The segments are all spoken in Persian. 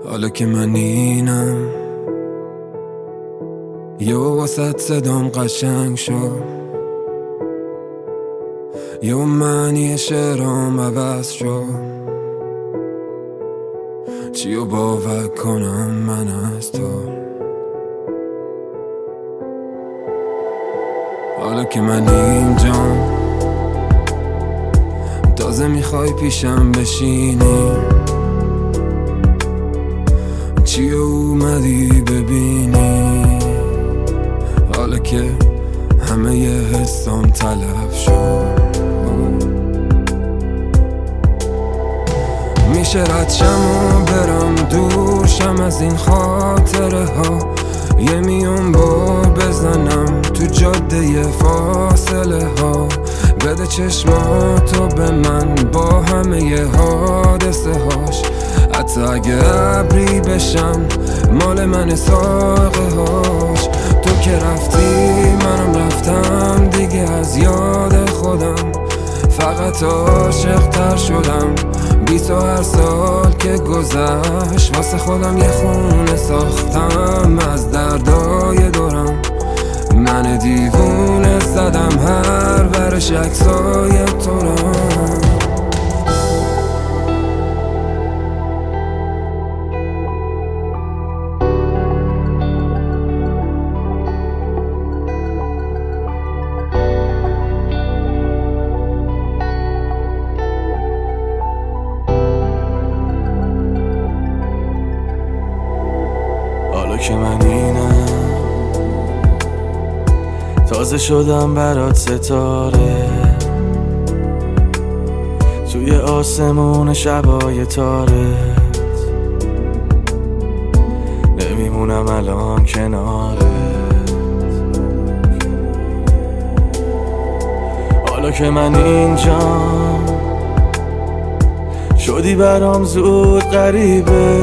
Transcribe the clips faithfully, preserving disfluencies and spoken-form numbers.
حالا که من اینم یه واسط صدام قشنگ شد، یه معنی شعرام عوض شد. چیو باور کنم من از تو؟ حالا که من اینجام تازه میخوای پیشم بشینی، چی اومدی ببینی؟ حالا که همه ی حسام تلف شد، میشه رد شم و برم دورشم از این خاطره ها، یه میون بار بزنم تو جاده فاصله ها. بده چشماتو به من با همه ی حادثه هاش، حتی اگه ابری بشن مال من ساقه هاش. تو که رفتی منم رفتم دیگه از یاد خودم، فقط عاشق تر شدم بی تو. هر سال که گذشت واسه خودم یه خونه ساختم از دردای دورم. من دیوونه زدم هر ورش عکسای تو را. حالا که من اینم تازه شدم برات ستاره، توی آسمون شبای تارت نمیمونم الان کنارت. حالا که من اینجام شدی برام زود غریبه،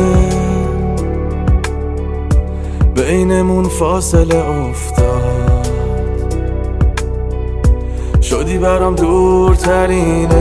بینمون فاصله افتاد، شدی برام دورترین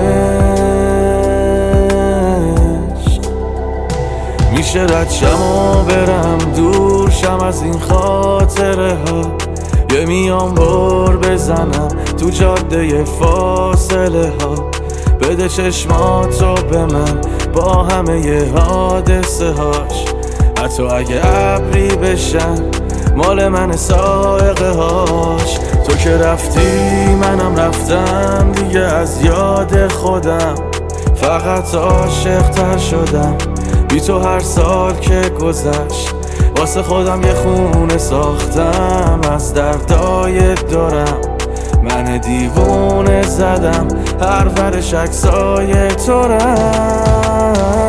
عشق. میشه رد شم و برم دور شم از این خاطره ها، یه میام بار بزنم تو جاده فاصله ها. بده چشماتو به من با همه ی حادثه هاش، حتی اگه ابری بشن مال من سائقه هاش. تو که رفتی منم رفتم دیگه از یاد خودم، فقط عاشق تر شدم بی تو. هر سال که گذشت واسه خودم یه خونه ساختم از دردای دورم. من دیوونه زدم هر ورش عکسای تو را.